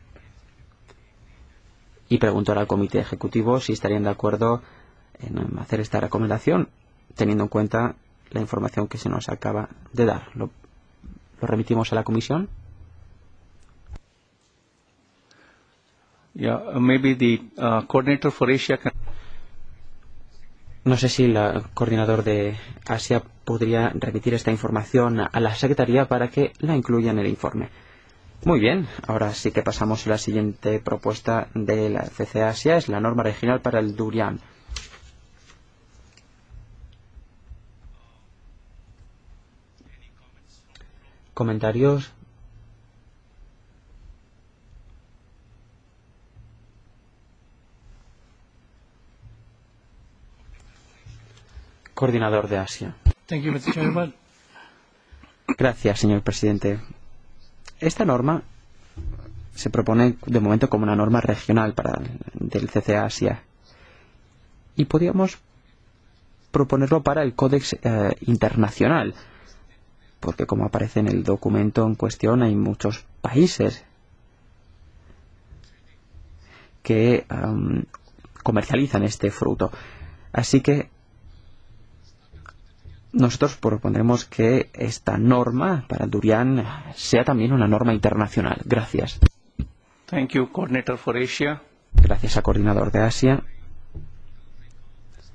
y pregunto al comité ejecutivo si estarían de acuerdo en hacer esta recomendación, teniendo en cuenta la información que se nos acaba de dar. ¿Lo remitimos a la comisión? Yeah, maybe the coordinator for Asia can... No sé si el coordinador de Asia podría remitir esta información a la Secretaría para que la incluya en el informe. Muy bien, ahora sí que pasamos a la siguiente propuesta de la CC Asia, es la norma regional para el durian. ¿Comentarios? Coordinador de Asia. Thank you, Mr. Chairman. Gracias, señor presidente. Esta norma se propone de momento como una norma regional del CCA Asia y podríamos proponerlo para el Códex internacional, porque como aparece en el documento en cuestión hay muchos países que comercializan este fruto. Así que nosotros propondremos que esta norma para el durian sea también una norma internacional. Gracias. Thank you, Coordinator for Asia. Gracias al coordinador de Asia.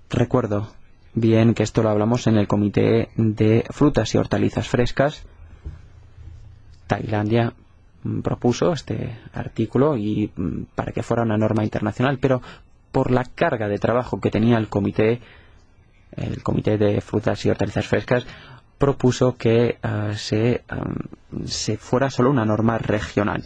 Recuerdo bien que esto lo hablamos en el Comité de Frutas y Hortalizas Frescas. Tailandia propuso este artículo y para que fuera una norma internacional, pero por la carga de trabajo que tenía el Comité de Frutas y Hortalizas Frescas, propuso que se fuera solo una norma regional.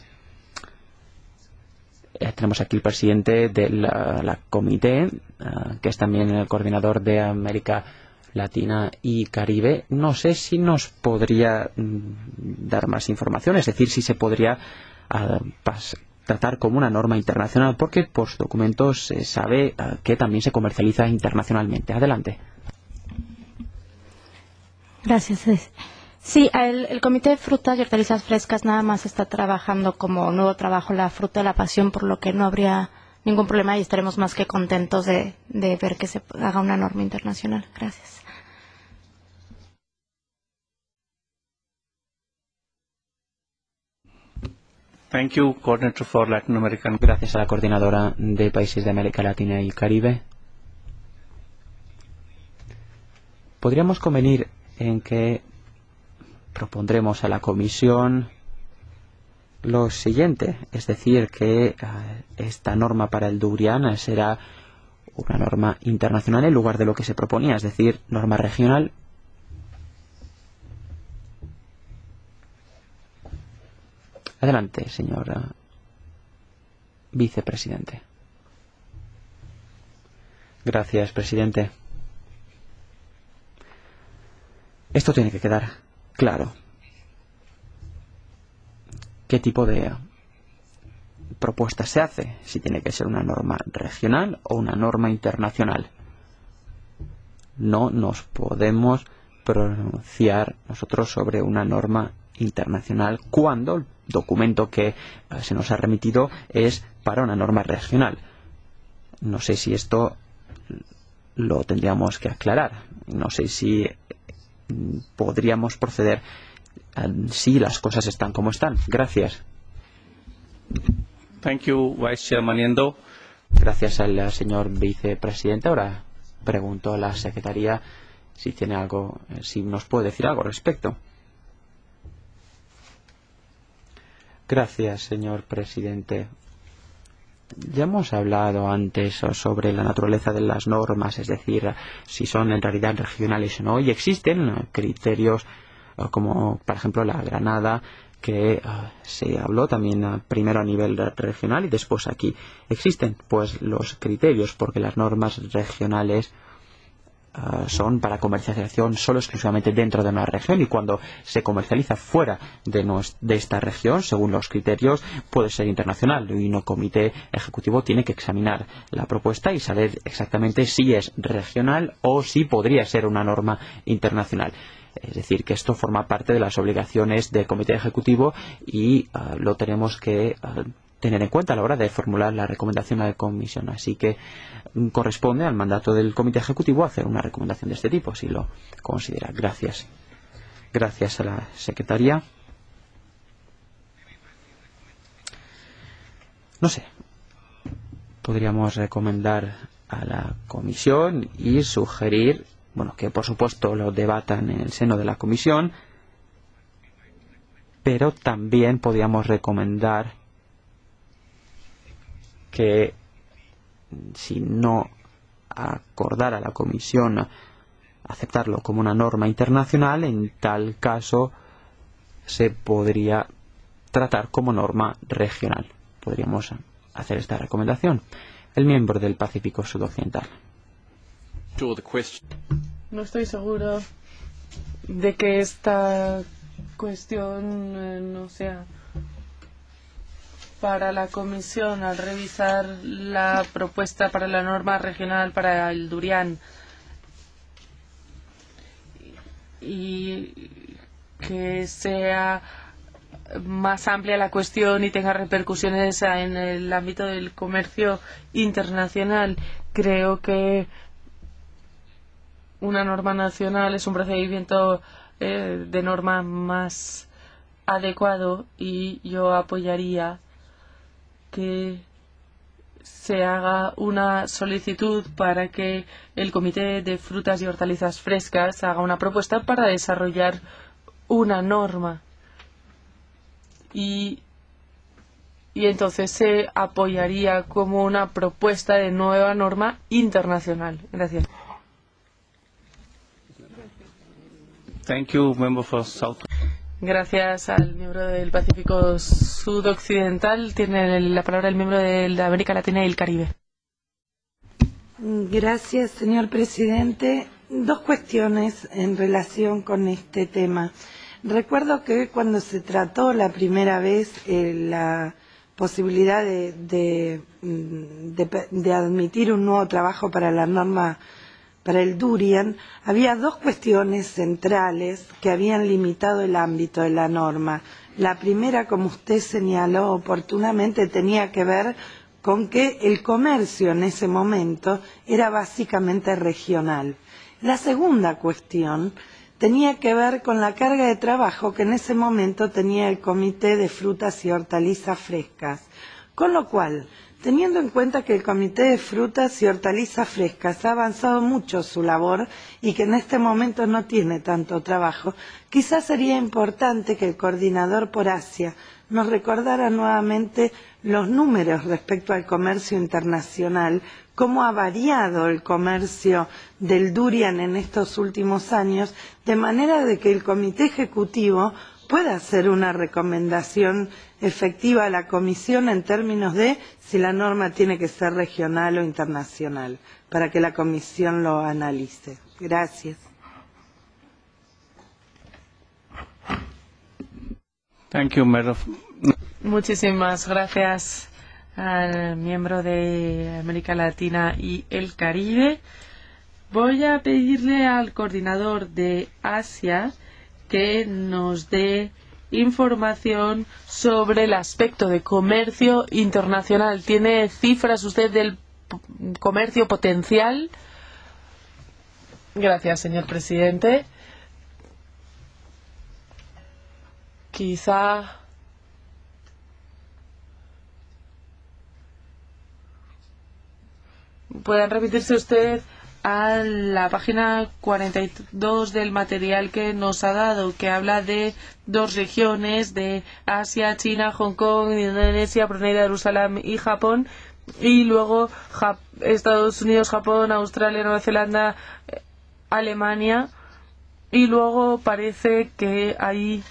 Tenemos aquí el presidente de la comité, que es también el coordinador de América Latina y Caribe. No sé si nos podría dar más información, es decir, si se podría tratar como una norma internacional, porque por sus documentos se sabe que también se comercializa internacionalmente. Adelante. Gracias. Sí, el Comité de Frutas y Hortalizas Frescas nada más está trabajando como nuevo trabajo la fruta de la pasión, por lo que no habría ningún problema y estaremos más que contentos de ver que se haga una norma internacional. Gracias. Thank you, Coordinator for Latin American. Gracias a la coordinadora de países de América Latina y Caribe. Podríamos convenir en que propondremos a la Comisión lo siguiente, es decir, que esta norma para el durian será una norma internacional en lugar de lo que se proponía, es decir, norma regional. Adelante, señor vicepresidente. Gracias, presidente. Esto tiene que quedar claro. ¿Qué tipo de propuesta se hace? Si tiene que ser una norma regional o una norma internacional. No nos podemos pronunciar nosotros sobre una norma internacional cuando el documento que se nos ha remitido es para una norma regional. No sé si esto lo tendríamos que aclarar. No sé si podríamos proceder si las cosas están como están. Gracias. Thank you, Vice Chairman Yendo. Gracias al señor vicepresidente. Ahora pregunto a la secretaría si tiene algo, si nos puede decir algo al respecto. Gracias, señor presidente. Ya hemos hablado antes sobre la naturaleza de las normas, es decir, si son en realidad regionales o no, y existen criterios como, por ejemplo, la Granada, que se habló también primero a nivel regional y después aquí. Existen, pues, los criterios, porque las normas regionales son para comercialización solo exclusivamente dentro de una región, y cuando se comercializa fuera de esta región, según los criterios, puede ser internacional, y un comité ejecutivo tiene que examinar la propuesta y saber exactamente si es regional o si podría ser una norma internacional. Es decir, que esto forma parte de las obligaciones del comité ejecutivo y lo tenemos que tener en cuenta a la hora de formular la recomendación a la comisión. Así que corresponde al mandato del comité ejecutivo hacer una recomendación de este tipo, si lo considera. Gracias. Gracias a la secretaría. No sé, podríamos recomendar a la comisión y sugerir, bueno, que por supuesto lo debatan en el seno de la comisión, pero también podríamos recomendar que si no acordara la comisión aceptarlo como una norma internacional, en tal caso se podría tratar como norma regional. Podríamos hacer esta recomendación. El miembro del Pacífico Sudoccidental. No estoy seguro de que esta cuestión no sea para la comisión al revisar la propuesta para la norma regional para el durian y que sea más amplia la cuestión y tenga repercusiones en el ámbito del comercio internacional. Creo que una norma nacional es un procedimiento de norma más adecuado y yo apoyaría que se haga una solicitud para que el Comité de Frutas y Hortalizas Frescas haga una propuesta para desarrollar una norma. Y entonces se apoyaría como una propuesta de nueva norma internacional. Gracias. Thank you, member for South. Gracias al miembro del Pacífico Sudoccidental. Tiene la palabra el miembro de la América Latina y el Caribe. Gracias, señor presidente. Dos cuestiones en relación con este tema. Recuerdo que cuando se trató la primera vez la posibilidad de admitir un nuevo trabajo para la norma para el durian, había dos cuestiones centrales que habían limitado el ámbito de la norma. La primera, como usted señaló oportunamente, tenía que ver con que el comercio en ese momento era básicamente regional. La segunda cuestión tenía que ver con la carga de trabajo que en ese momento tenía el Comité de Frutas y Hortalizas Frescas. Con lo cual, teniendo en cuenta que el Comité de Frutas y Hortalizas Frescas ha avanzado mucho su labor y que en este momento no tiene tanto trabajo, quizás sería importante que el coordinador por Asia nos recordara nuevamente los números respecto al comercio internacional, cómo ha variado el comercio del durian en estos últimos años, de manera de que el Comité Ejecutivo pueda hacer una recomendación efectiva a la Comisión en términos de si la norma tiene que ser regional o internacional, para que la Comisión lo analice. Gracias. Thank you, Madam. Muchísimas gracias al miembro de América Latina y el Caribe. Voy a pedirle al coordinador de Asia que nos dé información sobre el aspecto de comercio internacional. ¿Tiene cifras usted del comercio potencial? Gracias, señor presidente. Quizá puedan remitirse usted a la página 42 del material que nos ha dado, que habla de dos regiones de Asia, China, Hong Kong, Indonesia, Brunei, Jerusalén y Japón, y luego Estados Unidos, Japón, Australia, Nueva Zelanda, Alemania, y luego parece que hay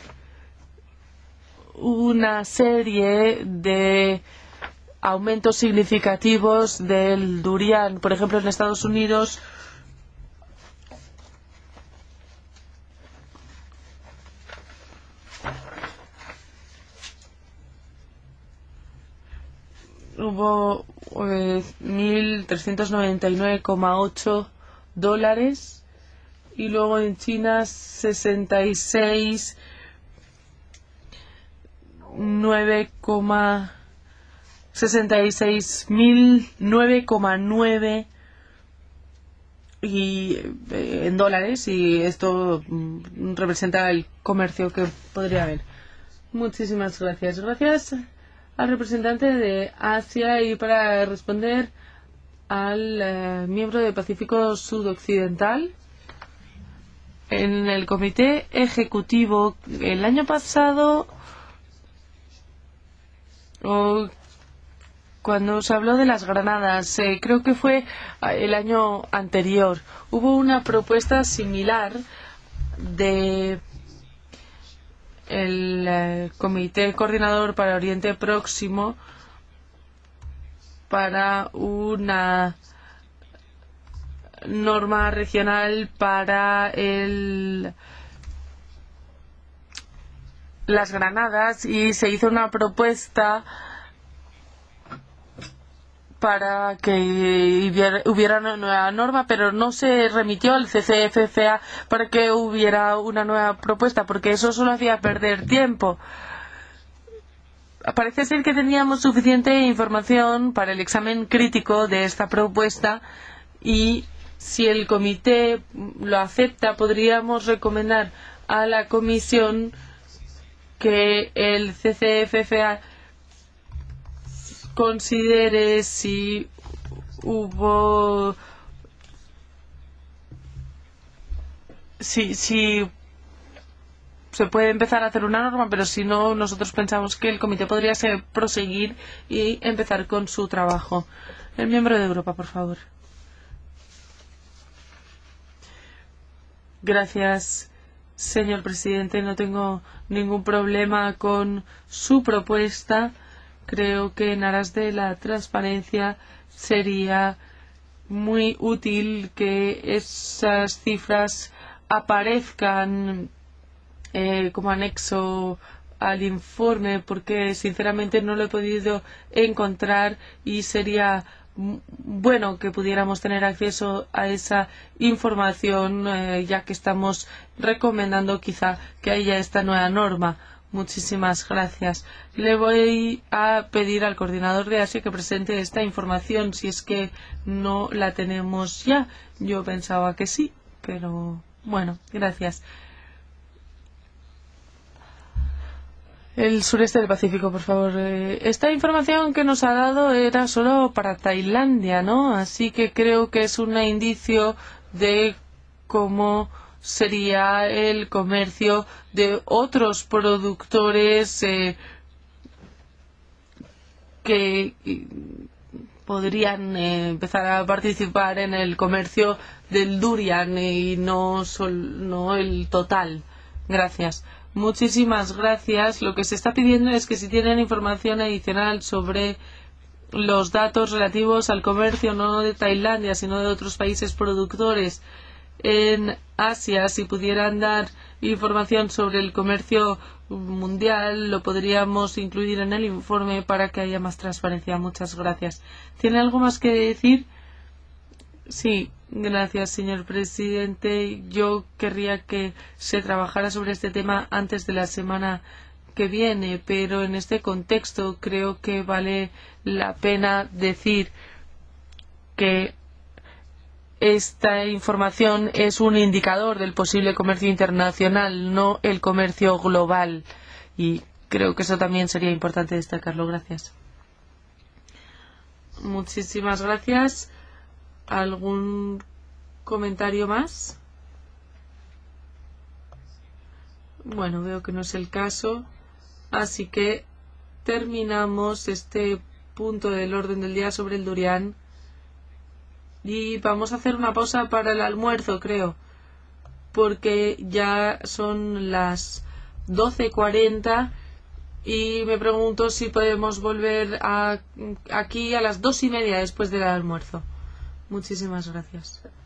una serie de aumentos significativos del durian. Por ejemplo, en Estados Unidos hubo $1.399,8 y luego en China 9,9 y en dólares, y esto representa el comercio que podría haber. Muchísimas gracias. Gracias al representante de Asia, y para responder al miembro del Pacífico Sudoccidental, en el Comité Ejecutivo el año pasado, cuando se habló de las granadas, creo que fue el año anterior, hubo una propuesta similar de el Comité Coordinador para Oriente Próximo para una norma regional para las granadas, y se hizo una propuesta para que hubiera una nueva norma, pero no se remitió al CCFFA para que hubiera una nueva propuesta, porque eso solo hacía perder tiempo. Parece ser que teníamos suficiente información para el examen crítico de esta propuesta, y si el comité lo acepta, podríamos recomendar a la Comisión que el CCFFA considere si hubo... si se puede empezar a hacer una norma, pero si no, nosotros pensamos que el comité podría proseguir y empezar con su trabajo. El miembro de Europa, por favor. Gracias, señor presidente. No tengo ningún problema con su propuesta. Creo que en aras de la transparencia sería muy útil que esas cifras aparezcan como anexo al informe, porque sinceramente no lo he podido encontrar y sería bueno que pudiéramos tener acceso a esa información, ya que estamos recomendando quizá que haya esta nueva norma. Muchísimas gracias. Le voy a pedir al coordinador de Asia que presente esta información si es que no la tenemos ya. Yo pensaba que sí, pero bueno, gracias. El sureste del Pacífico, por favor. Esta información que nos ha dado era solo para Tailandia, ¿no? Así que creo que es un indicio de cómo sería el comercio de otros productores que podrían empezar a participar en el comercio del durian y no el total. Gracias. Muchísimas gracias. Lo que se está pidiendo es que si tienen información adicional sobre los datos relativos al comercio no de Tailandia, sino de otros países productores en Asia, si pudieran dar información sobre el comercio mundial, lo podríamos incluir en el informe para que haya más transparencia. Muchas gracias. ¿Tiene algo más que decir? Sí, gracias, señor presidente. Yo querría que se trabajara sobre este tema antes de la semana que viene, pero en este contexto creo que vale la pena decir que esta información es un indicador del posible comercio internacional, no el comercio global. Y creo que eso también sería importante destacarlo. Gracias. Muchísimas gracias. ¿Algún comentario más? Bueno, veo que no es el caso. Así que terminamos este punto del orden del día sobre el durian. Y vamos a hacer una pausa para el almuerzo, creo. Porque ya son las 12:40 y me pregunto si podemos volver aquí a las 2:30 después del almuerzo. Muchísimas gracias.